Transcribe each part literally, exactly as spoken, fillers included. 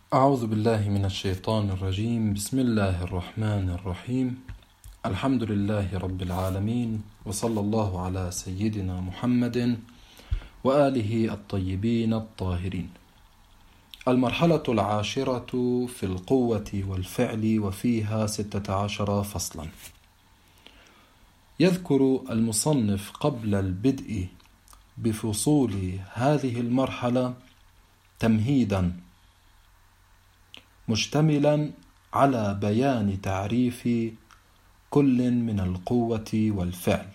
أعوذ بالله من الشيطان الرجيم. بسم الله الرحمن الرحيم. الحمد لله رب العالمين، وصلى الله على سيدنا محمد وآله الطيبين الطاهرين. المرحلة العاشرة في القوة والفعل، وفيها ستة عشر فصلا. يذكر المصنف قبل البدء بفصول هذه المرحلة تمهيدا مشتملا على بيان تعريف كل من القوة والفعل،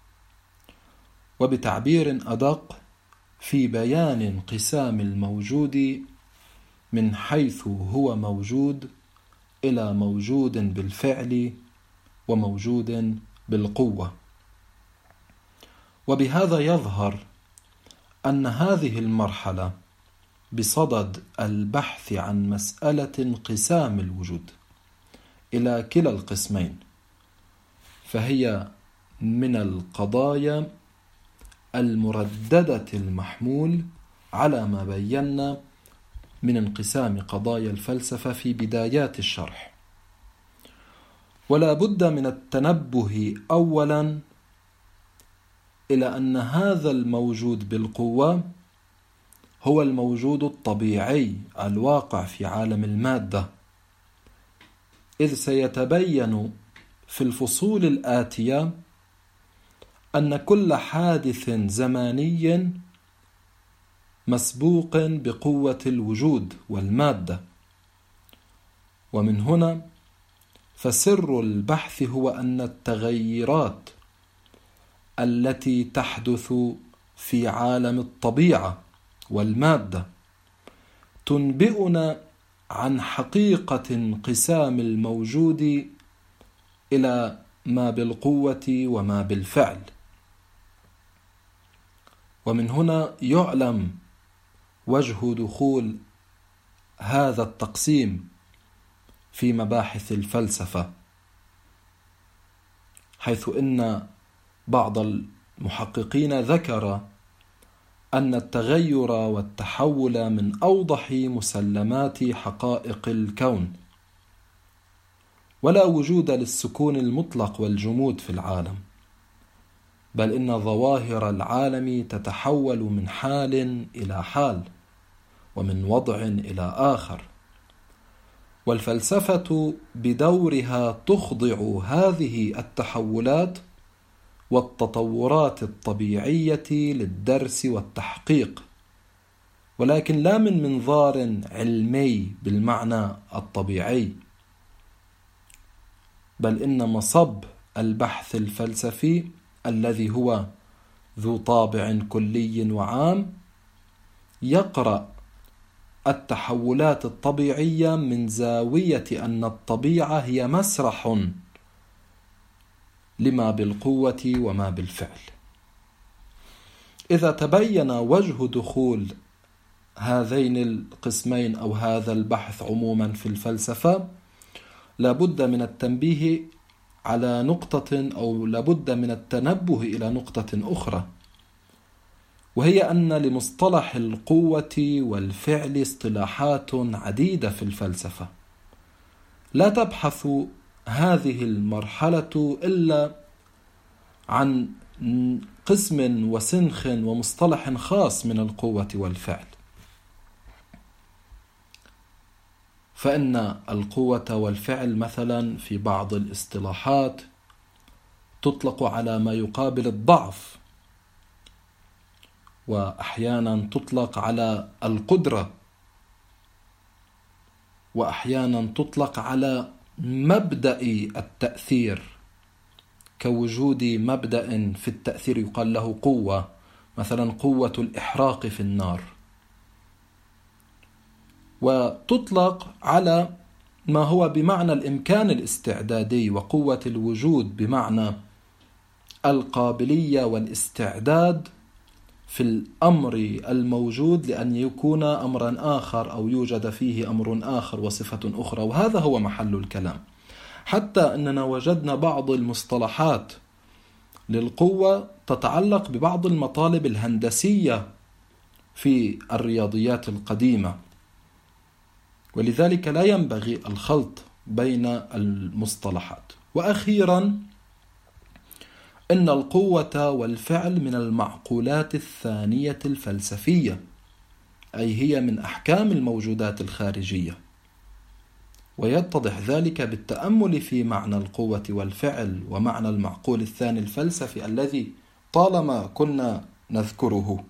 وبتعبير أدق في بيان انقسام الموجود من حيث هو موجود إلى موجود بالفعل وموجود بالقوة. وبهذا يظهر أن هذه المرحلة بصدد البحث عن مسألة انقسام الوجود إلى كلا القسمين، فهي من القضايا المرددة المحمول على ما بينا من انقسام قضايا الفلسفة في بدايات الشرح. ولا بد من التنبه أولا إلى أن هذا الموجود بالقوة هو الموجود الطبيعي الواقع في عالم المادة، إذ سيتبين في الفصول الآتية أن كل حادث زماني مسبوق بقوة الوجود والمادة. ومن هنا فسر البحث هو أن التغيرات التي تحدث في عالم الطبيعة والمادة تنبئنا عن حقيقة انقسام الموجود إلى ما بالقوة وما بالفعل. ومن هنا يعلم وجه دخول هذا التقسيم في مباحث الفلسفة، حيث إن بعض المحققين ذكر أن التغير والتحول من أوضح مسلمات حقائق الكون، ولا وجود للسكون المطلق والجمود في العالم، بل إن ظواهر العالم تتحول من حال إلى حال ومن وضع إلى آخر، والفلسفة بدورها تخضع هذه التحولات والتطورات الطبيعية للدرس والتحقيق، ولكن لا من منظار علمي بالمعنى الطبيعي، بل إن مصب البحث الفلسفي الذي هو ذو طابع كلي وعام يقرأ التحولات الطبيعية من زاوية أن الطبيعة هي مسرح لما بالقوة وما بالفعل. إذا تبين وجه دخول هذين القسمين أو هذا البحث عموما في الفلسفة، لابد من التنبيه على نقطة أو لابد من التنبه إلى نقطة أخرى، وهي أن لمصطلح القوة والفعل اصطلاحات عديدة في الفلسفة. لا تبحث هذه المرحلة إلا عن قسم وسنخ ومصطلح خاص من القوة والفعل، فإن القوة والفعل مثلا في بعض الاصطلاحات تطلق على ما يقابل الضعف، وأحيانا تطلق على القدرة، وأحيانا تطلق على مبدأ التأثير، كوجود مبدأ في التأثير يقال له قوة، مثلا قوة الإحراق في النار. وتطلق على ما هو بمعنى الإمكان الاستعدادي، وقوة الوجود بمعنى القابلية والاستعداد في الأمر الموجود لأن يكون أمرا آخر أو يوجد فيه أمر آخر وصفة أخرى، وهذا هو محل الكلام. حتى أننا وجدنا بعض المصطلحات للقوة تتعلق ببعض المطالب الهندسية في الرياضيات القديمة، ولذلك لا ينبغي الخلط بين المصطلحات. وأخيرا، إن القوة والفعل من المعقولات الثانية الفلسفية، أي هي من أحكام الموجودات الخارجية، ويتضح ذلك بالتأمل في معنى القوة والفعل ومعنى المعقول الثاني الفلسفي الذي طالما كنا نذكره.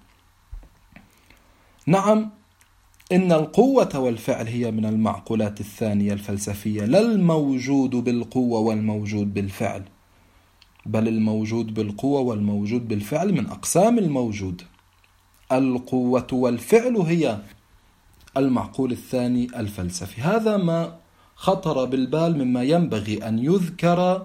نعم، إن القوة والفعل هي من المعقولات الثانية الفلسفية، لا الموجود بالقوة والموجود بالفعل، بل الموجود بالقوة والموجود بالفعل من أقسام الموجود. القوة والفعل هي المعقول الثاني الفلسفي. هذا ما خطر بالبال مما ينبغي أن يذكر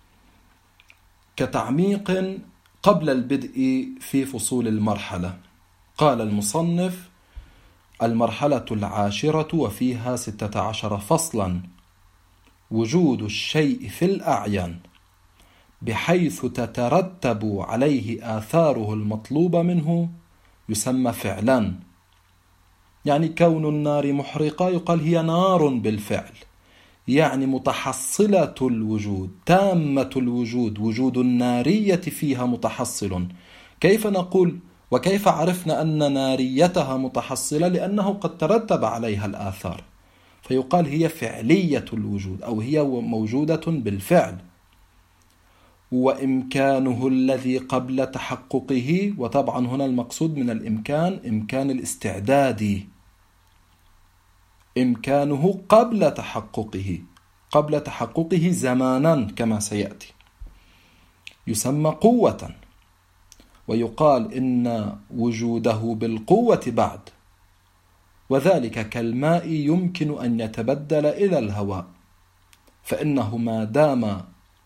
كتعميق قبل البدء في فصول المرحلة. قال المصنف: المرحلة العاشرة وفيها ستة عشر فصلا: وجود الشيء في الأعيان بحيث تترتب عليه آثاره المطلوبة منه يسمى فعلا. يعني كون النار محرقة يقال هي نار بالفعل، يعني متحصلة الوجود، تامة الوجود، وجود النارية فيها متحصل. كيف نقول وكيف عرفنا أن ناريتها متحصلة؟ لأنه قد ترتب عليها الآثار، فيقال هي فعلية الوجود أو هي موجودة بالفعل. وإمكانه الذي قبل تحققه، وطبعا هنا المقصود من الإمكان إمكان الاستعداد، إمكانه قبل تحققه، قبل تحققه زمانا كما سيأتي، يسمى قوة. ويقال إن وجوده بالقوة بعد، وذلك كالماء يمكن أن يتبدل إلى الهواء، فإنه ما دام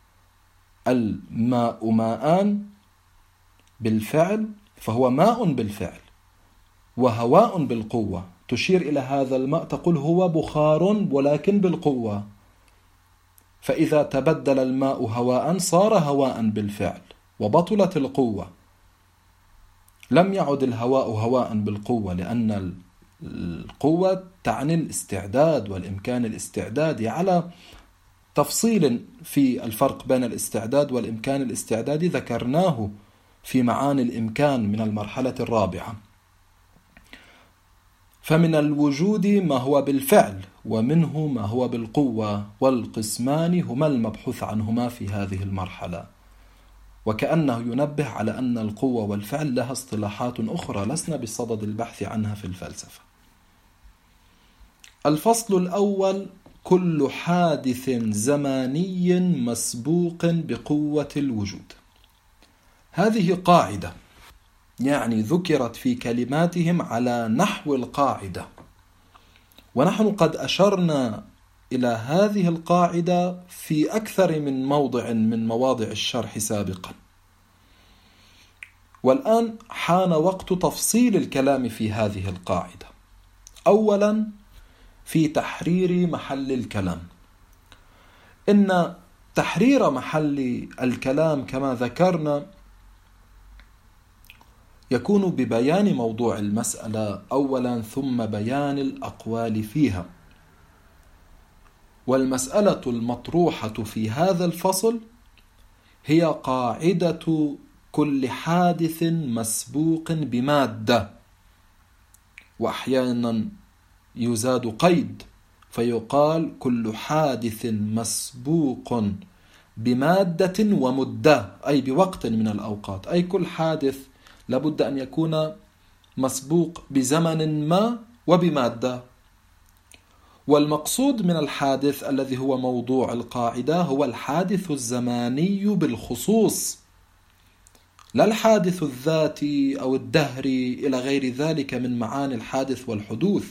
الماء ماء بالفعل فهو ماء بالفعل وهواء بالقوة. تشير إلى هذا الماء تقول هو بخار ولكن بالقوة، فإذا تبدل الماء هواء صار هواء بالفعل وبطلت القوة، لم يعد الهواء هواء بالقوة، لأن القوة تعني الاستعداد والإمكان الاستعدادي، على تفصيل في الفرق بين الاستعداد والإمكان الاستعدادي ذكرناه في معاني الإمكان من المرحلة الرابعة. فمن الوجود ما هو بالفعل ومنه ما هو بالقوة، والقسمان هما المبحوث عنهما في هذه المرحلة. وكأنه ينبه على أن القوة والفعل لها اصطلاحات أخرى لسنا بصدد البحث عنها في الفلسفة. الفصل الأول: كل حادث زماني مسبوق بقوة الوجود. هذه قاعدة، يعني ذكرت في كلماتهم على نحو القاعدة، ونحن قد أشرنا إلى هذه القاعدة في أكثر من موضع من مواضع الشرح سابقا. والآن حان وقت تفصيل الكلام في هذه القاعدة. أولا، في تحرير محل الكلام. إن تحرير محل الكلام كما ذكرنا يكون ببيان موضوع المسألة أولا، ثم بيان الأقوال فيها. والمسألة المطروحة في هذا الفصل هي قاعدة كل حادث مسبوق بمادة، وأحيانا يزاد قيد فيقال كل حادث مسبوق بمادة ومدة، أي بوقت من الأوقات، أي كل حادث لابد أن يكون مسبوق بزمن ما وبمادة. والمقصود من الحادث الذي هو موضوع القاعدة هو الحادث الزماني بالخصوص، لا الحادث الذاتي أو الدهري إلى غير ذلك من معاني الحادث والحدوث.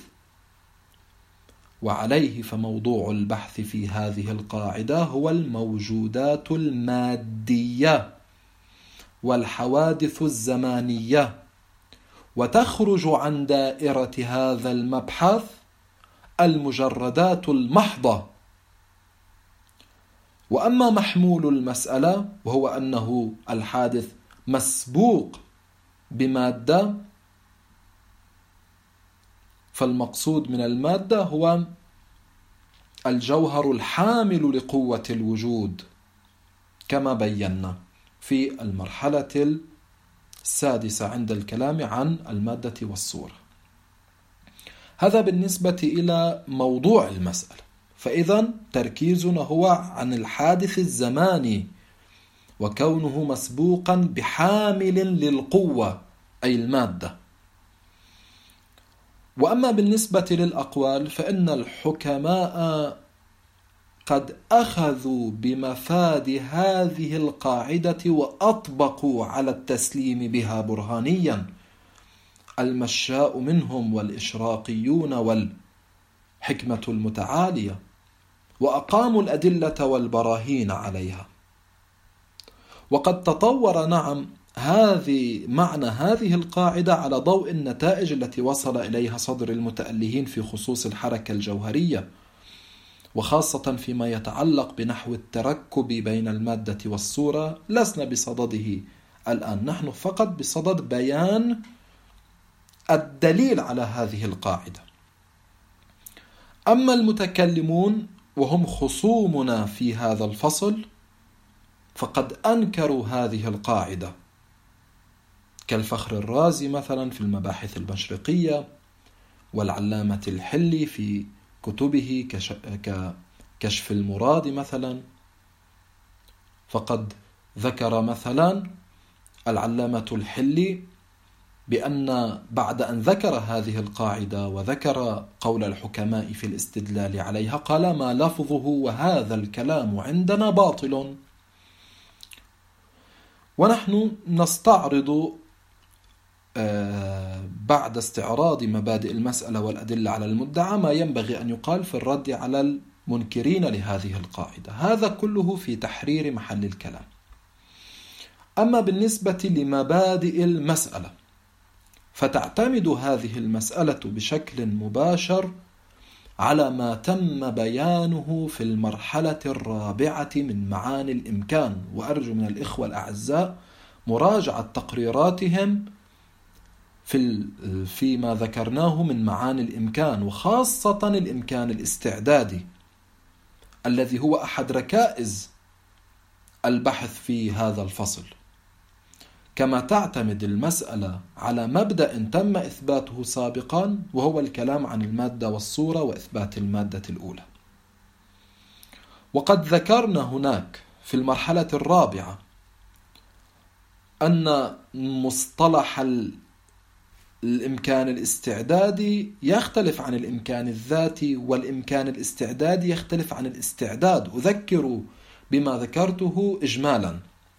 وعليه فموضوع البحث في هذه القاعدة هو الموجودات المادية والحوادث الزمانية، وتخرج عن دائرة هذا المبحث المجردات المحضة. وأما محمول المسألة وهو أنه الحادث مسبوق بمادة، فالمقصود من المادة هو الجوهر الحامل لقوة الوجود كما بينا في المرحلة السادسة عند الكلام عن المادة والصورة. هذا بالنسبة إلى موضوع المسألة. فإذا تركيزنا هو عن الحادث الزماني وكونه مسبوقا بحامل للقوة أي المادة. وأما بالنسبة للأقوال فإن الحكماء قد أخذوا بمفاد هذه القاعدة وأطبقوا على التسليم بها برهانيا، المشاء منهم والإشراقيون والحكمة المتعالية، وأقاموا الأدلة والبراهين عليها. وقد تطور نعم هذه معنى هذه القاعدة على ضوء النتائج التي وصل إليها صدر المتألهين في خصوص الحركة الجوهرية، وخاصة فيما يتعلق بنحو التركب بين المادة والصورة. لسنا بصدده الآن، نحن فقط بصدد بيان الدليل على هذه القاعدة. أما المتكلمون وهم خصومنا في هذا الفصل فقد أنكروا هذه القاعدة، كالفخر الرازي مثلا في المباحث المشرقية، والعلامة الحلي في كتبه ككشف المراد مثلا. فقد ذكر مثلا العلامة الحلي بأن بعد أن ذكر هذه القاعدة وذكر قول الحكماء في الاستدلال عليها قال: ما لفظه وهذا الكلام عندنا باطل. ونحن نستعرض بعد استعراض مبادئ المسألة والأدلة على المدعى ما ينبغي أن يقال في الرد على المنكرين لهذه القاعدة. هذا كله في تحرير محل الكلام. أما بالنسبة لمبادئ المسألة فتعتمد هذه المسألة بشكل مباشر على ما تم بيانه في المرحلة الرابعة من معاني الإمكان. وأرجو من الإخوة الأعزاء مراجعة تقريراتهم في فيما ذكرناه من معاني الإمكان، وخاصة الإمكان الاستعدادي الذي هو أحد ركائز البحث في هذا الفصل. كما تعتمد المسألة على مبدأ تم إثباته سابقا، وهو الكلام عن المادة والصورة وإثبات المادة الأولى. وقد ذكرنا هناك في المرحلة الرابعة أن مصطلح الإمكان الاستعدادي يختلف عن الإمكان الذاتي، والإمكان الاستعدادي يختلف عن الاستعداد. أذكر بما ذكرته إجمالا.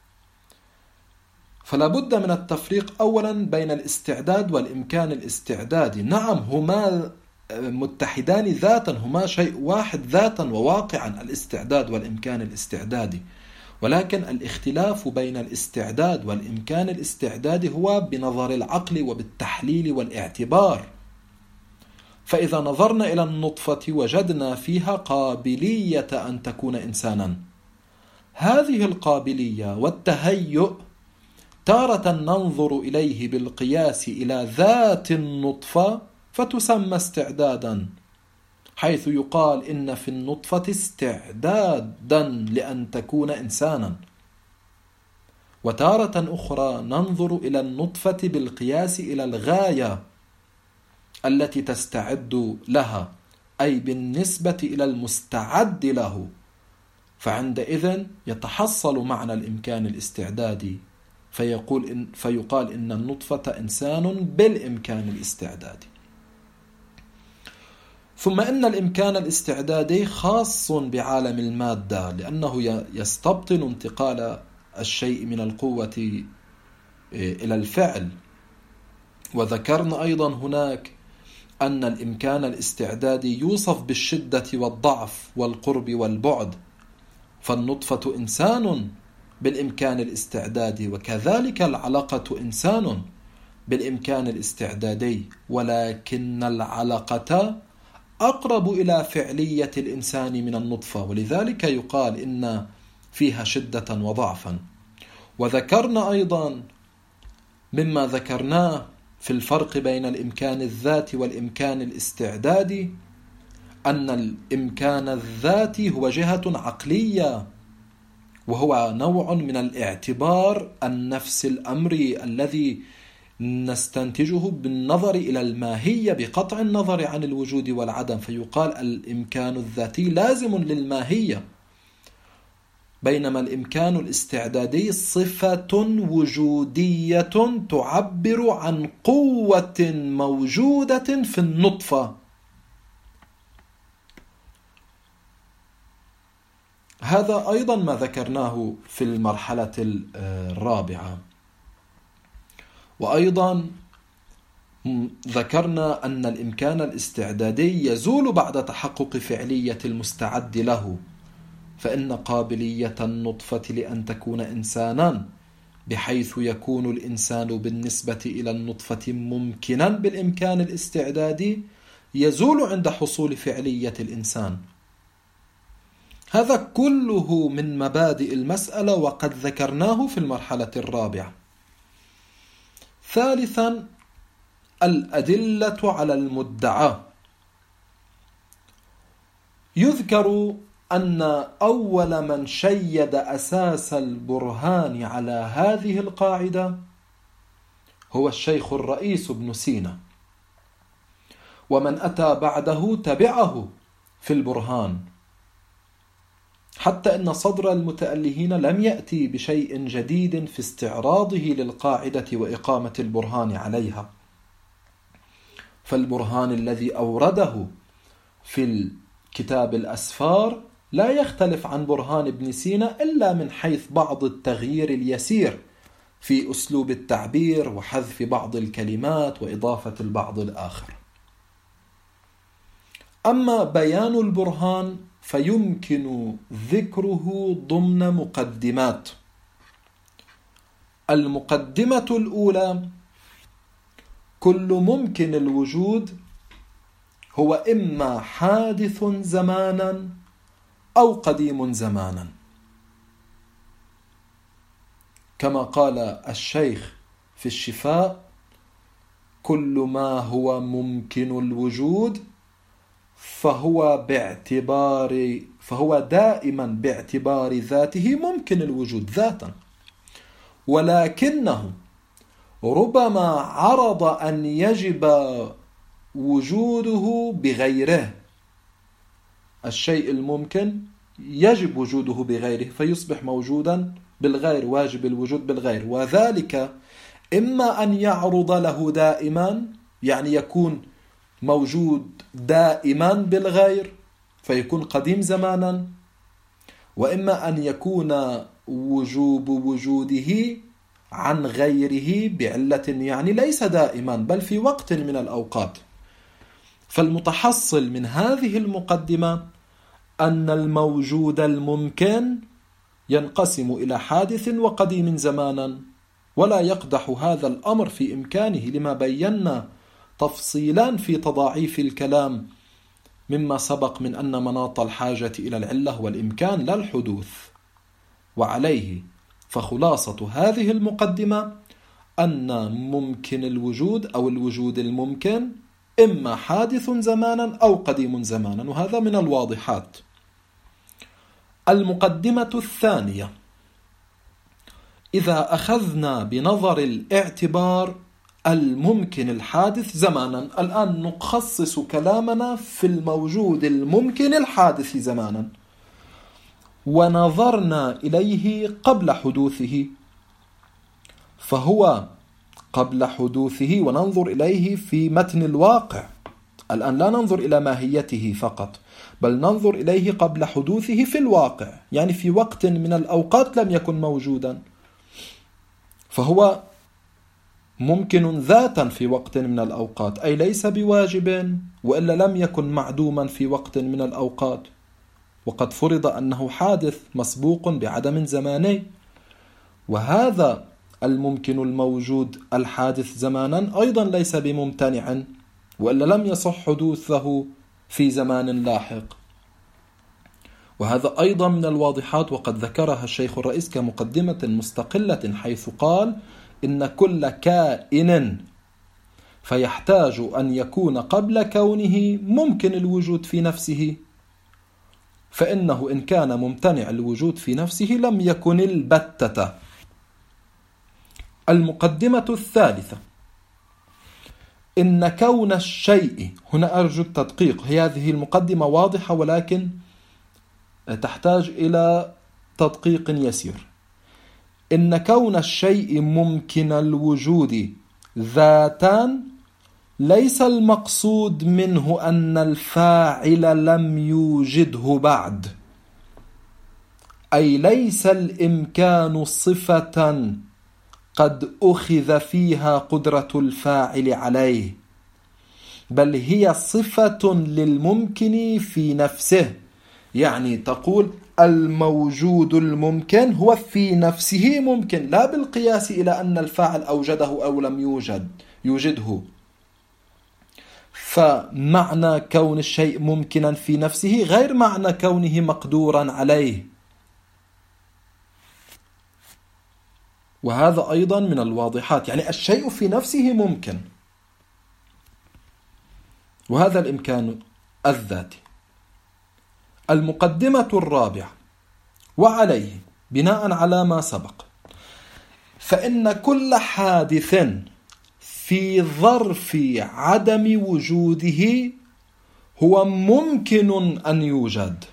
فلا بد من التفريق أولا بين الاستعداد والإمكان الاستعدادي. نعم هما متحدان ذاتا، هما شيء واحد ذاتا وواقعا، الاستعداد والإمكان الاستعدادي، ولكن الاختلاف بين الاستعداد والإمكان الاستعدادي هو بنظر العقل وبالتحليل والاعتبار. فإذا نظرنا إلى النطفة وجدنا فيها قابلية أن تكون إنسانا، هذه القابلية والتهيؤ تارة ننظر إليه بالقياس إلى ذات النطفة فتسمى استعدادا، حيث يقال إن في النطفة استعدادا لأن تكون إنسانا. وتارة أخرى ننظر إلى النطفة بالقياس إلى الغاية التي تستعد لها، أي بالنسبة إلى المستعد له، فعندئذ يتحصل معنى الإمكان الاستعدادي، فيقول إن فيقال إن النطفة إنسان بالإمكان الاستعدادي. ثم إن الإمكان الاستعدادي خاص بعالم المادة، لأنه يستبطن انتقال الشيء من القوة إلى الفعل. وذكرنا أيضا هناك أن الإمكان الاستعدادي يوصف بالشدة والضعف والقرب والبعد، فالنطفة إنسان بالإمكان الاستعدادي، وكذلك العلقة إنسان بالإمكان الاستعدادي، ولكن العلقة أقرب إلى فعلية الإنسان من النطفة، ولذلك يقال إن فيها شدة وضعفا. وذكرنا أيضا مما ذكرناه في الفرق بين الإمكان الذاتي والإمكان الاستعدادي أن الإمكان الذاتي هو جهة عقلية، وهو نوع من الاعتبار النفس الأمري الذي نستنتجه بالنظر إلى الماهية بقطع النظر عن الوجود والعدم، فيقال الإمكان الذاتي لازم للماهية، بينما الإمكان الاستعدادي صفة وجودية تعبر عن قوة موجودة في النطفة. هذا أيضا ما ذكرناه في المرحلة الرابعة. وأيضا ذكرنا أن الإمكان الاستعدادي يزول بعد تحقق فعلية المستعد له، فإن قابلية النطفة لأن تكون إنسانا بحيث يكون الإنسان بالنسبة إلى النطفة ممكنا بالإمكان الاستعدادي يزول عند حصول فعلية الإنسان. هذا كله من مبادئ المسألة وقد ذكرناه في المرحلة الرابعة. ثالثا، الأدلة على المدعى. يذكر أن أول من شيد أساس البرهان على هذه القاعدة هو الشيخ الرئيس ابن سينا، ومن أتى بعده تبعه في البرهان، حتى أن صدر المتألهين لم يأتي بشيء جديد في استعراضه للقاعدة وإقامة البرهان عليها. فالبرهان الذي أورده في الكتاب الأسفار لا يختلف عن برهان ابن سينا إلا من حيث بعض التغيير اليسير في أسلوب التعبير وحذف بعض الكلمات وإضافة البعض الآخر. أما بيان البرهان فيمكن ذكره ضمن مقدمات. المقدمة الأولى: كل ممكن الوجود هو إما حادث زمانا أو قديم زمانا، كما قال الشيخ في الشفاء: كل ما هو ممكن الوجود فهو باعتبار فهو دائما باعتبار ذاته ممكن الوجود ذاتا، ولكنه ربما عرض أن يجب وجوده بغيره. الشيء الممكن يجب وجوده بغيره فيصبح موجودا بالغير، واجب الوجود بالغير، وذلك إما أن يعرض له دائما، يعني يكون موجود دائما بالغير فيكون قديم زمانا، وإما أن يكون وجوب وجوده عن غيره بعلة، يعني ليس دائما بل في وقت من الأوقات. فالمتحصل من هذه المقدمة أن الموجود الممكن ينقسم إلى حادث وقديم زمانا، ولا يقدح هذا الأمر في إمكانه، لما بينا تفصيلا في تضاعيف الكلام مما سبق من أن مناط الحاجة إلى العلة والإمكان لا الحدوث. وعليه فخلاصة هذه المقدمة أن ممكن الوجود أو الوجود الممكن إما حادث زمانا أو قديم زمانا، وهذا من الواضحات. المقدمة الثانية: إذا أخذنا بنظر الاعتبار الممكن الحادث زمانا، الآن نخصص كلامنا في الموجود الممكن الحادث زمانا، ونظرنا إليه قبل حدوثه، فهو قبل حدوثه وننظر إليه في متن الواقع. الآن لا ننظر إلى ماهيته فقط، بل ننظر إليه قبل حدوثه في الواقع، يعني في وقت من الأوقات لم يكن موجودا، فهو ممكن ذاتا في وقت من الأوقات، أي ليس بواجب، وإلا لم يكن معدوما في وقت من الأوقات، وقد فرض أنه حادث مسبوق بعدم زماني. وهذا الممكن الموجود الحادث زمانا أيضا ليس بممتنع، وإلا لم يصح حدوثه في زمان لاحق. وهذا أيضا من الواضحات، وقد ذكرها الشيخ الرئيس كمقدمة مستقلة، حيث قال: إن كل كائن فيحتاج أن يكون قبل كونه ممكن الوجود في نفسه، فإنه إن كان ممتنع الوجود في نفسه لم يكن البتة. المقدمة الثالثة: إن كون الشيء، هنا أرجو التدقيق، هذه المقدمة واضحة ولكن تحتاج إلى تدقيق يسير. إن كون الشيء ممكن الوجود ذاتا ليس المقصود منه أن الفاعل لم يوجده بعد، أي ليس الإمكان صفة قد أخذ فيها قدرة الفاعل عليه، بل هي صفة للممكن في نفسه. يعني تقول الموجود الممكن هو في نفسه ممكن، لا بالقياس إلى أن الفاعل أوجده أو لم يوجد يوجده. فمعنى كون الشيء ممكنا في نفسه غير معنى كونه مقدورا عليه، وهذا أيضا من الواضحات. يعني الشيء في نفسه ممكن، وهذا الإمكان الذاتي. المقدمة الرابعة: وعليه بناء على ما سبق فإن كل حادث في ظرف عدم وجوده هو ممكن أن يوجد.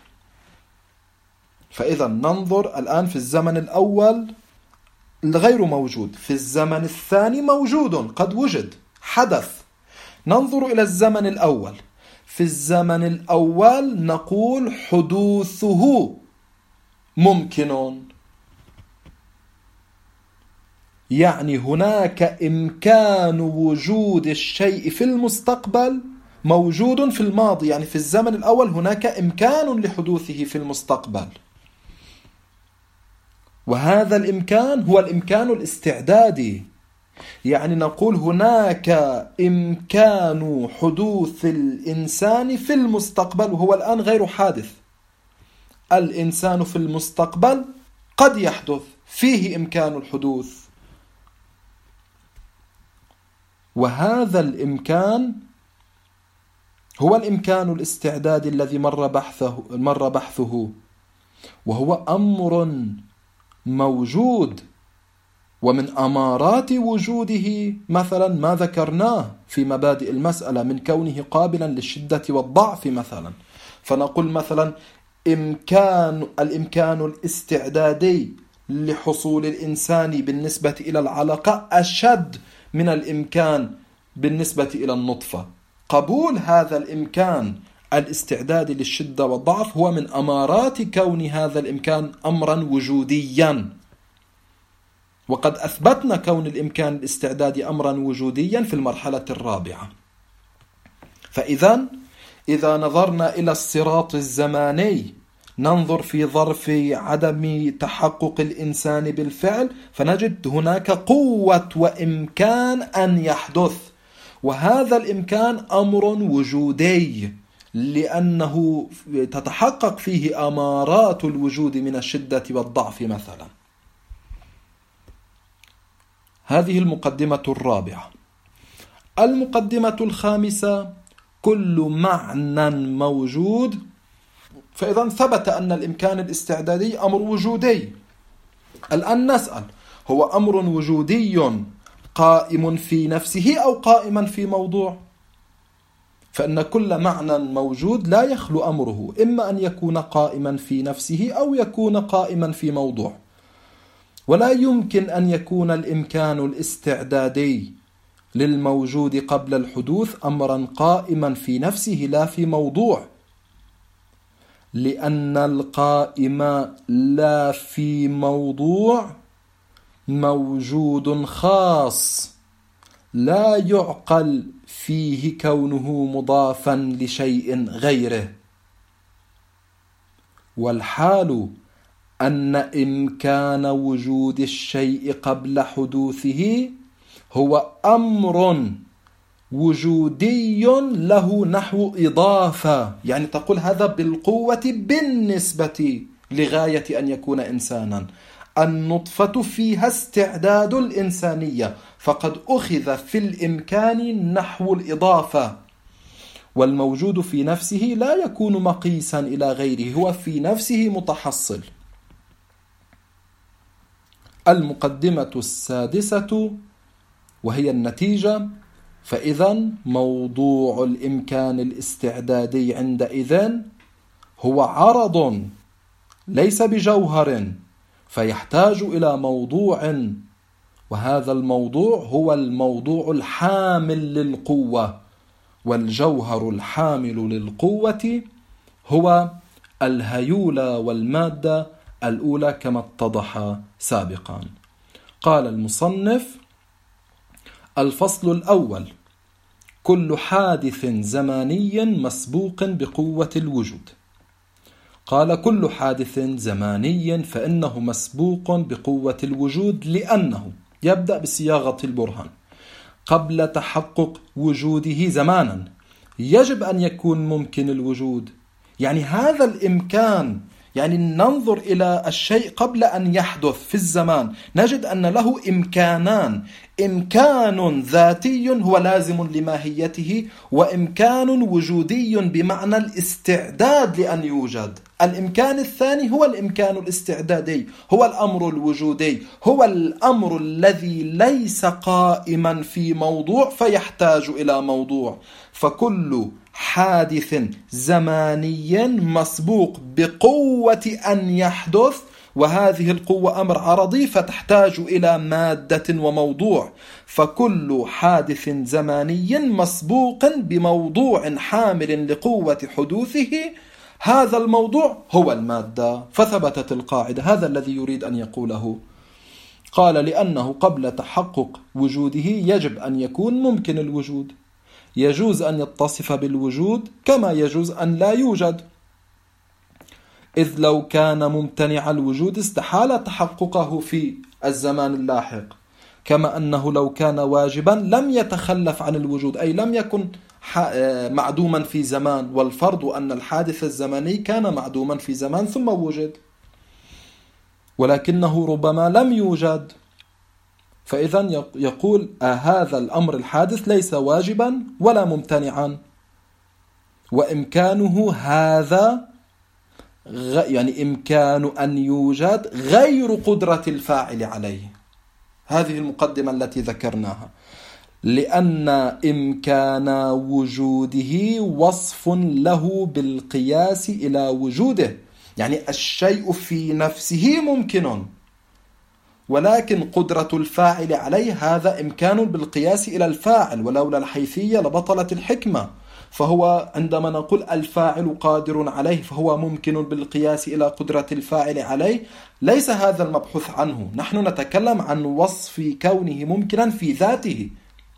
فإذا ننظر الآن في الزمن الأول غير موجود، في الزمن الثاني موجود قد وجد حدث. ننظر إلى الزمن الأول، في الزمن الأول نقول حدوثه ممكن، يعني هناك إمكان وجود الشيء في المستقبل موجود في الماضي. يعني في الزمن الأول هناك إمكان لحدوثه في المستقبل، وهذا الإمكان هو الإمكان الاستعدادي. يعني نقول هناك إمكان حدوث الإنسان في المستقبل وهو الآن غير حادث. الإنسان في المستقبل قد يحدث، فيه إمكان الحدوث، وهذا الإمكان هو الإمكان الاستعدادي الذي مر بحثه مر بحثه وهو أمر موجود. ومن أمارات وجوده مثلا ما ذكرناه في مبادئ المسألة من كونه قابلا للشدة والضعف مثلا. فنقول مثلا إمكان الإمكان الاستعدادي لحصول الإنسان بالنسبة إلى العلقة أشد من الإمكان بالنسبة إلى النطفة. قبول هذا الإمكان الاستعدادي للشدة والضعف هو من أمارات كون هذا الإمكان أمرا وجوديا، وقد أثبتنا كون الإمكان الاستعدادي أمرا وجوديا في المرحلة الرابعة. فإذا إذا نظرنا إلى الصراط الزماني ننظر في ظرف عدم تحقق الإنسان بالفعل، فنجد هناك قوة وإمكان أن يحدث، وهذا الإمكان أمر وجودي لأنه تتحقق فيه أمارات الوجود من الشدة والضعف مثلا. هذه المقدمة الرابعة. المقدمة الخامسة: كل معنى موجود. فإذا ثبت أن الإمكان الاستعدادي أمر وجودي. الآن نسأل: هو أمر وجودي قائم في نفسه أو قائما في موضوع؟ فإن كل معنى موجود لا يخلو أمره، إما أن يكون قائما في نفسه أو يكون قائما في موضوع. ولا يمكن أن يكون الإمكان الاستعدادي للموجود قبل الحدوث أمرا قائما في نفسه لا في موضوع، لأن القائم لا في موضوع موجود خاص لا يعقل فيه كونه مضافا لشيء غيره. والحال أن إمكان وجود الشيء قبل حدوثه هو أمر وجودي له نحو إضافة. يعني تقول هذا بالقوة بالنسبة لغاية أن يكون إنسانا. النطفة فيها استعداد الإنسانية، فقد أخذ في الإمكان نحو الإضافة، والموجود في نفسه لا يكون مقيسا إلى غيره، هو في نفسه متحصل. المقدمة السادسة وهي النتيجة. فإذا موضوع الإمكان الاستعدادي عندئذ هو عرض ليس بجوهر، فيحتاج إلى موضوع، وهذا الموضوع هو الموضوع الحامل للقوة، والجوهر الحامل للقوة هو الهيولة والمادة الأولى كما اتضح سابقا. قال المصنف: الفصل الأول: كل حادث زماني مسبوق بقوة الوجود. قال: كل حادث زماني فإنه مسبوق بقوة الوجود لأنه، يبدأ بصياغة البرهان، قبل تحقق وجوده زمانا يجب أن يكون ممكن الوجود. يعني هذا الإمكان، يعني ننظر إلى الشيء قبل أن يحدث في الزمان، نجد أن له إمكانان: إمكان ذاتي هو لازم لماهيته، وإمكان وجودي بمعنى الاستعداد لأن يوجد. الإمكان الثاني هو الإمكان الاستعدادي، هو الأمر الوجودي، هو الأمر الذي ليس قائما في موضوع فيحتاج إلى موضوع. فكل حادث زماني مسبوق بقوة أن يحدث، وهذه القوة أمر عرضي فتحتاج إلى مادة وموضوع. فكل حادث زماني مسبوق بموضوع حامل لقوة حدوثه، هذا الموضوع هو المادة. فثبتت القاعدة، هذا الذي يريد أن يقوله. قال: لأنه قبل تحقق وجوده يجب أن يكون ممكن الوجود، يجوز أن يتصف بالوجود كما يجوز أن لا يوجد، إذ لو كان ممتنع الوجود استحال تحققه في الزمان اللاحق، كما أنه لو كان واجبا لم يتخلف عن الوجود، أي لم يكن معدوما في زمان، والفرض أن الحادث الزمني كان معدوما في زمان ثم وجد، ولكنه ربما لم يوجد. فإذا يقول آه هذا الأمر الحادث ليس واجبا ولا ممتنعا، وإمكانه هذا يعني إمكان أن يوجد غير قدرة الفاعل عليه. هذه المقدمة التي ذكرناها، لأن إمكان وجوده وصف له بالقياس إلى وجوده، يعني الشيء في نفسه ممكن، ولكن قدرة الفاعل عليه هذا إمكان بالقياس إلى الفاعل، ولولا الحيثية لبطلت الحكمة. فهو عندما نقول الفاعل قادر عليه فهو ممكن بالقياس إلى قدرة الفاعل عليه، ليس هذا المبحوث عنه، نحن نتكلم عن وصف كونه ممكنا في ذاته.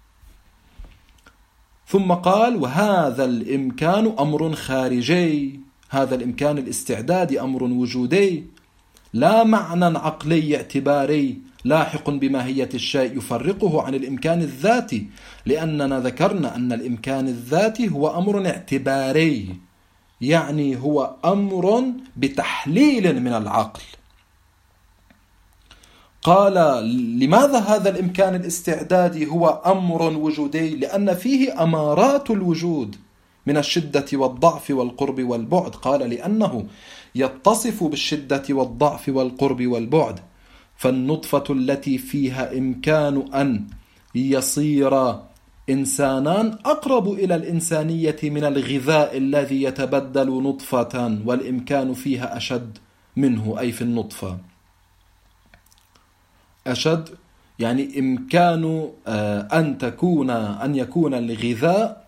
ثم قال: وهذا الإمكان أمر خارجي، هذا الإمكان الاستعدادي أمر وجودي، لا معنى عقلي اعتباري لاحق بماهية الشيء يفرقه عن الإمكان الذاتي، لأننا ذكرنا أن الإمكان الذاتي هو أمر اعتباري، يعني هو أمر بتحليل من العقل. قال: لماذا هذا الإمكان الاستعدادي هو أمر وجودي؟ لأن فيه أمارات الوجود من الشدة والضعف والقرب والبعد. قال: لأنه يتصف بالشدة والضعف والقرب والبعد، فالنطفة التي فيها إمكان أن يصير إنسانان أقرب إلى الإنسانية من الغذاء الذي يتبدل نطفة، والإمكان فيها أشد منه، أي في النطفة أشد، يعني إمكان أن تكون أن يكون الغذاء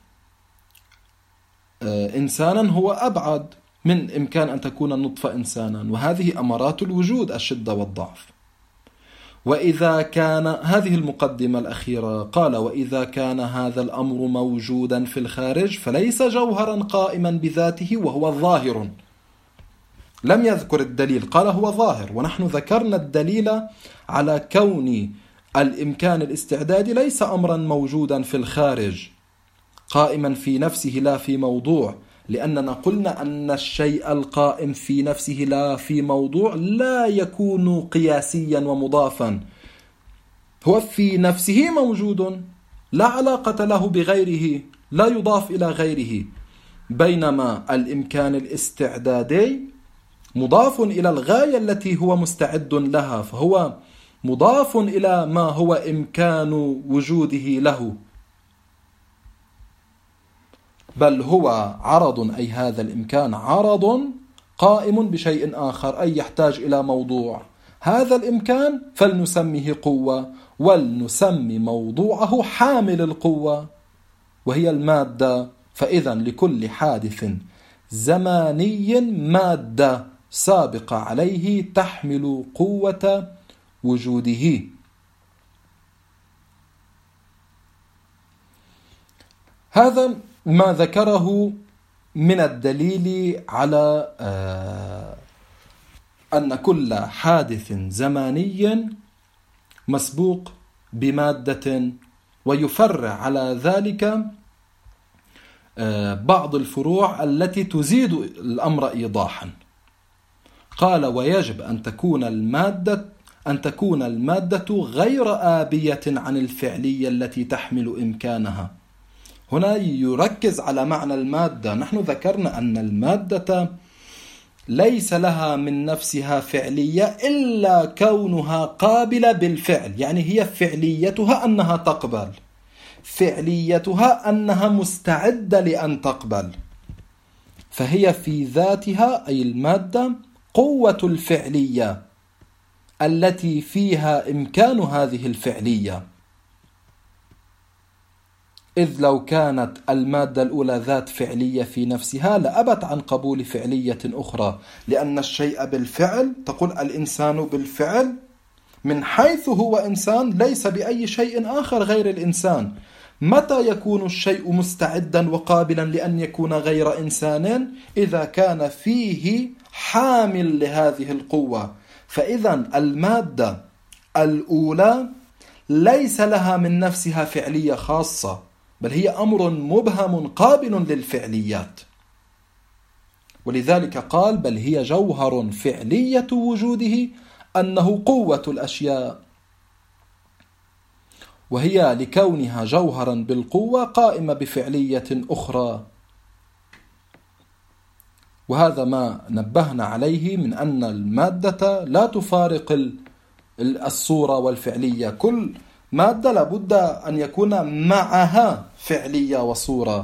إنسانا هو أبعد من إمكان أن تكون النطفة إنسانا، وهذه أمارات الوجود الشدة والضعف. وإذا كان، هذه المقدمة الأخيرة، قال: وإذا كان هذا الأمر موجودا في الخارج فليس جوهرا قائما بذاته وهو ظاهر. لم يذكر الدليل، قال هو ظاهر، ونحن ذكرنا الدليل على كون الإمكان الاستعدادي ليس أمرا موجودا في الخارج قائما في نفسه لا في موضوع، لأننا قلنا أن الشيء القائم في نفسه لا في موضوع لا يكون قياسيا ومضافا، هو في نفسه موجود لا علاقة له بغيره، لا يضاف إلى غيره، بينما الإمكان الاستعدادي مضاف إلى الغاية التي هو مستعد لها، فهو مضاف إلى ما هو إمكان وجوده له، بل هو عرض، أي هذا الإمكان عرض قائم بشيء آخر، أي يحتاج إلى موضوع. هذا الإمكان فلنسميه قوة، ولنسمي موضوعه حامل القوة وهي المادة. فإذا لكل حادث زماني مادة سابقة عليه تحمل قوة وجوده. هذا ما ذكره من الدليل على أن كل حادث زماني مسبوق بمادة، ويفرع على ذلك بعض الفروع التي تزيد الأمر إيضاحا. قال: ويجب أن تكون المادة أن تكون المادة غير آبية عن الفعلية التي تحمل إمكانها. هنا يركز على معنى المادة. نحن ذكرنا أن المادة ليس لها من نفسها فعلية إلا كونها قابلة بالفعل، يعني هي فعليتها أنها تقبل، فعليتها أنها مستعدة لأن تقبل، فهي في ذاتها أي المادة قوة الفعلية التي فيها إمكان هذه الفعلية. إذ لو كانت المادة الأولى ذات فعلية في نفسها لأبت عن قبول فعلية أخرى، لأن الشيء بالفعل، تقول الإنسان بالفعل، من حيث هو إنسان ليس بأي شيء آخر غير الإنسان. متى يكون الشيء مستعدا وقابلا لأن يكون غير إنسان؟ إذا كان فيه حامل لهذه القوة. فإذا المادة الأولى ليس لها من نفسها فعلية خاصة، بل هي أمر مبهم قابل للفعليات، ولذلك قال: بل هي جوهر فعلية وجوده أنه قوة الأشياء، وهي لكونها جوهرا بالقوة قائمة بفعلية أخرى. وهذا ما نبهنا عليه من أن المادة لا تفارق الصورة والفعلية، كل مادة لابد أن يكون معها فعلية وصورة.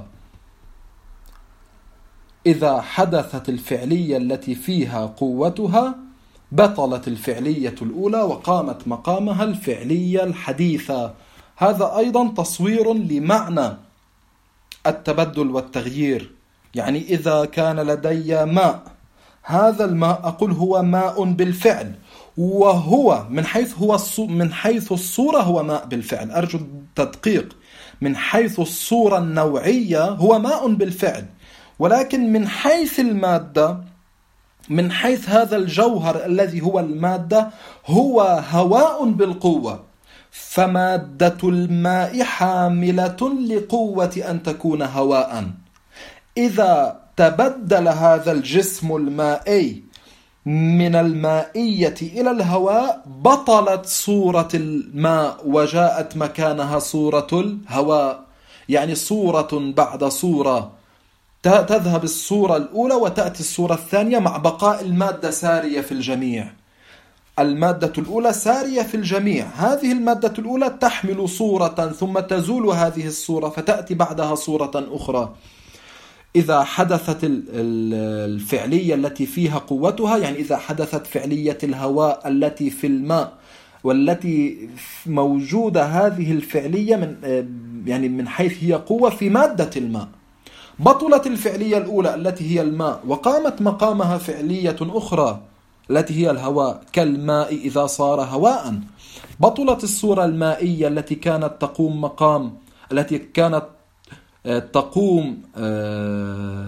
إذا حدثت الفعلية التي فيها قوتها بطلت الفعلية الأولى وقامت مقامها الفعلية الحديثة. هذا أيضا تصوير لمعنى التبدل والتغيير. يعني إذا كان لدي ماء، هذا الماء أقول هو ماء بالفعل، وهو من حيث هو من حيث الصورة هو ماء بالفعل، أرجو التدقيق، من حيث الصورة النوعية هو ماء بالفعل، ولكن من حيث المادة، من حيث هذا الجوهر الذي هو المادة، هو هواء بالقوة. فمادة الماء حاملة لقوة أن تكون هواء. إذا تبدل هذا الجسم المائي من المائية إلى الهواء بطلت صورة الماء وجاءت مكانها صورة الهواء، يعني صورة بعد صورة، تذهب الصورة الأولى وتأتي الصورة الثانية مع بقاء المادة سارية في الجميع. المادة الأولى سارية في الجميع، هذه المادة الأولى تحمل صورة ثم تزول هذه الصورة فتأتي بعدها صورة أخرى. إذا حدثت الفعلية التي فيها قوتها، يعني إذا حدثت فعلية الهواء التي في الماء والتي موجودة هذه الفعلية من يعني من حيث هي قوة في مادة الماء، بطلت الفعلية الأولى التي هي الماء وقامت مقامها فعلية أخرى التي هي الهواء، كالماء إذا صار هواء. بطلت الصورة المائية التي كانت تقوم مقام التي كانت تقوم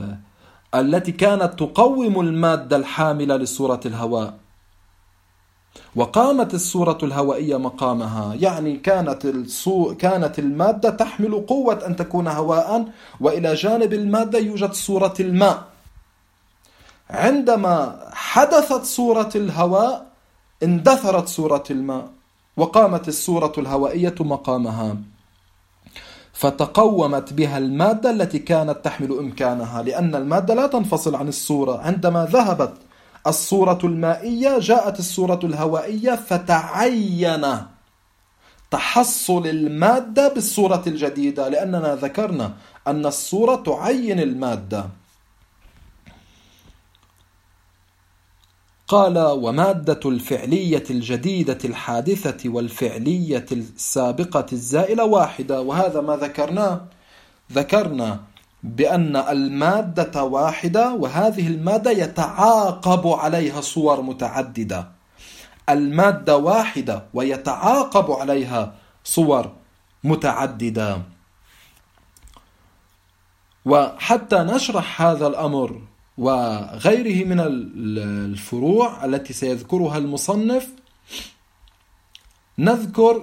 التي كانت تقوم المادة الحاملة لصورة الهواء. وقامت الصورة الهوائية مقامها، يعني كانت الصو... كانت المادة تحمل قوة أن تكون هواء، وإلى جانب المادة يوجد صورة الماء. عندما حدثت صورة الهواء اندثرت صورة الماء، وقامت الصورة الهوائية مقامها، فتقومت بها المادة التي كانت تحمل إمكانها، لأن المادة لا تنفصل عن الصورة. عندما ذهبت الصورة المائية جاءت الصورة الهوائية، فتعين تحصل المادة بالصورة الجديدة، لأننا ذكرنا أن الصورة تعين المادة. قال: ومادة الفعلية الجديدة الحادثة والفعلية السابقة الزائلة واحدة. وهذا ما ذكرناه، ذكرنا بأن المادة واحدة، وهذه المادة يتعاقب عليها صور متعددة. المادة واحدة ويتعاقب عليها صور متعددة. وحتى نشرح هذا الأمر وغيره من الفروع التي سيذكرها المصنف، نذكر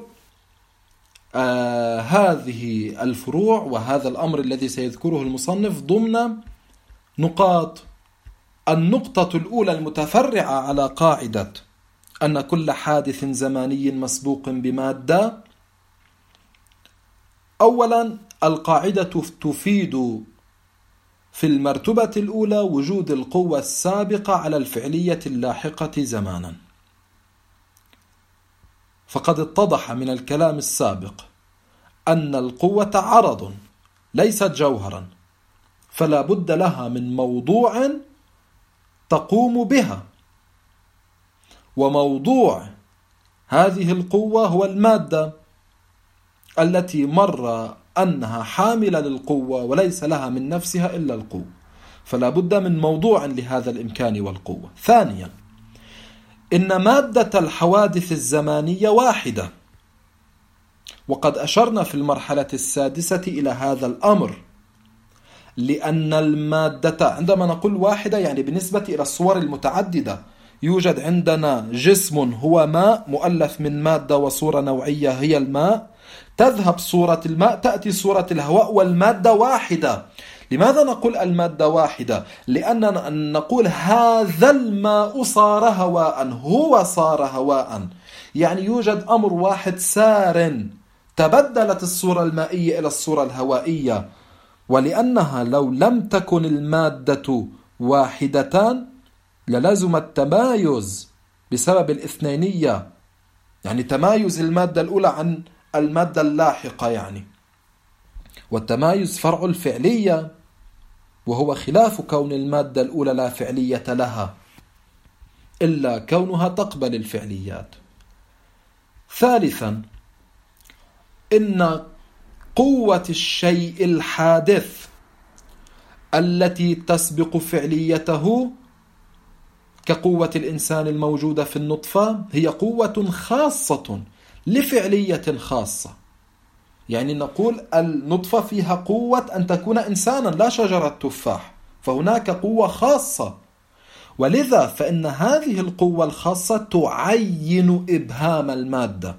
آه هذه الفروع وهذا الأمر الذي سيذكره المصنف ضمن نقاط. النقطة الأولى المتفرعة على قاعدة أن كل حادث زماني مسبوق بمادة. أولا، القاعدة تفيد في المرتبة الأولى وجود القوة السابقة على الفعلية اللاحقة زمانا، فقد اتضح من الكلام السابق أن القوة عرض ليست جوهرا، فلا بد لها من موضوع تقوم بها، وموضوع هذه القوة هو المادة التي مر أنها حاملة للقوة وليس لها من نفسها إلا القوة، فلا بد من موضوع لهذا الإمكان والقوة. ثانيا، إن مادة الحوادث الزمانية واحدة، وقد أشرنا في المرحلة السادسة إلى هذا الأمر، لأن المادة عندما نقول واحدة يعني بالنسبة إلى الصور المتعددة. يوجد عندنا جسم هو ماء مؤلف من مادة وصورة نوعية هي الماء، تذهب صورة الماء تأتي صورة الهواء، والمادة واحدة. لماذا نقول المادة واحدة؟ لأننا نقول هذا الماء صار هواء، هو صار هواء، يعني يوجد أمر واحد سار، تبدلت الصورة المائية إلى الصورة الهوائية. ولأنها لو لم تكن المادة واحدتان للازم التمايز بسبب الاثنينية، يعني تمايز المادة الأولى عن المادة اللاحقة يعني، والتمايز فرع الفعلية، وهو خلاف كون المادة الأولى لا فعلية لها إلا كونها تقبل الفعليات. ثالثا، إن قوة الشيء الحادث التي تسبق فعليته كقوة الإنسان الموجودة في النطفة هي قوة خاصة لفعلية خاصة. يعني نقول النطفة فيها قوة أن تكون إنسانا لا شجرة تفاح، فهناك قوة خاصة، ولذا فإن هذه القوة الخاصة تعين إبهام المادة،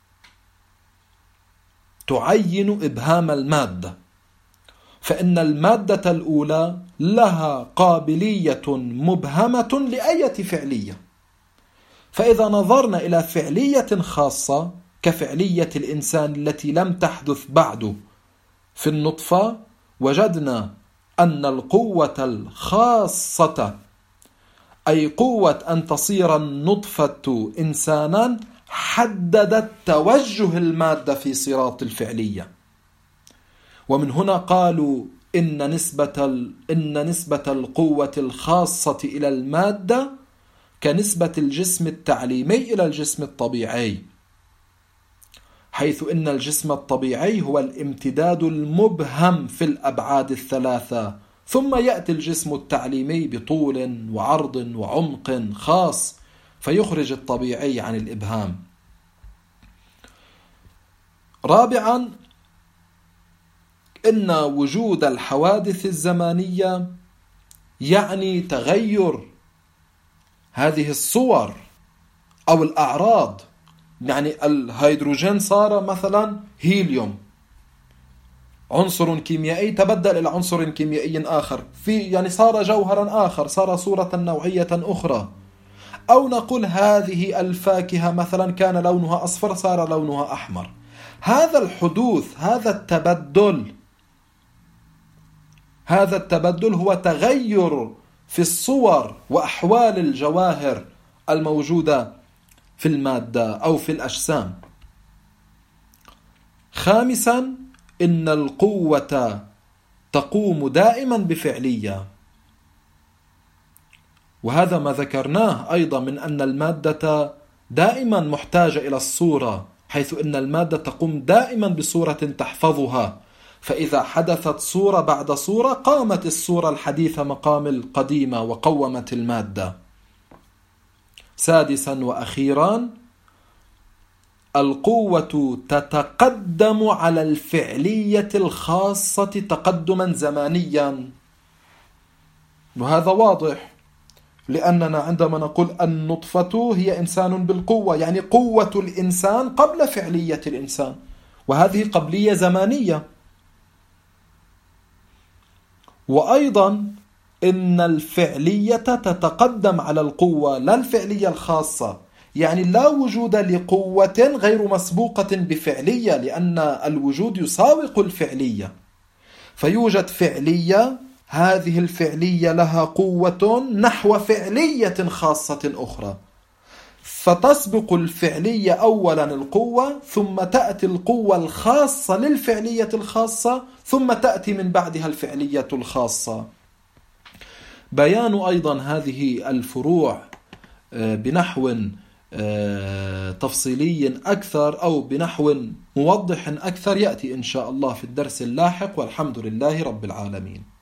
تعين إبهام المادة، فإن المادة الأولى لها قابلية مبهمة لأي فعلية. فإذا نظرنا إلى فعلية خاصة كفعلية الإنسان التي لم تحدث بعد في النطفة، وجدنا أن القوة الخاصة أي قوة أن تصير النطفة إنسانا حددت توجه المادة في صراط الفعلية. ومن هنا قالوا إن نسبة إن نسبة القوة الخاصة إلى المادة كنسبة الجسم التعليمي إلى الجسم الطبيعي، حيث إن الجسم الطبيعي هو الامتداد المبهم في الأبعاد الثلاثة، ثم يأتي الجسم التعليمي بطول وعرض وعمق خاص فيخرج الطبيعي عن الإبهام. رابعا، إن وجود الحوادث الزمانية يعني تغير هذه الصور أو الأعراض، يعني الهيدروجين صار مثلا هيليوم، عنصر كيميائي تبدل إلى عنصر كيميائي آخر، في يعني صار جوهرا آخر، صار صورة نوعية أخرى. أو نقول هذه الفاكهة مثلا كان لونها أصفر صار لونها أحمر. هذا الحدوث، هذا التبدل، هذا التبدل هو تغير في الصور وأحوال الجواهر الموجودة في المادة أو في الأجسام. خامسا، إن القوة تقوم دائما بفعلية، وهذا ما ذكرناه أيضا من أن المادة دائما محتاجة إلى الصورة، حيث أن المادة تقوم دائما بصورة تحفظها، فإذا حدثت صورة بعد صورة قامت الصورة الحديثة مقام القديمة وقومت المادة. سادسا وأخيرا، القوة تتقدم على الفعلية الخاصة تقدما زمانيا، وهذا واضح، لأننا عندما نقول النطفة هي إنسان بالقوة، يعني قوة الإنسان قبل فعلية الإنسان، وهذه قبلية زمانية. وأيضا إن الفعلية تتقدم على القوة، لا الفعلية الخاصة، يعني لا وجود لقوة غير مسبوقة بفعلية، لأن الوجود يساوق الفعلية، فيوجد فعلية، هذه الفعلية لها قوة نحو فعلية خاصة أخرى، فتسبق الفعلية أولا القوة، ثم تأتي القوة الخاصة للفعلية الخاصة، ثم تأتي من بعدها الفعلية الخاصة. بيان أيضا هذه الفروع بنحو تفصيلي أكثر أو بنحو موضح أكثر يأتي إن شاء الله في الدرس اللاحق، والحمد لله رب العالمين.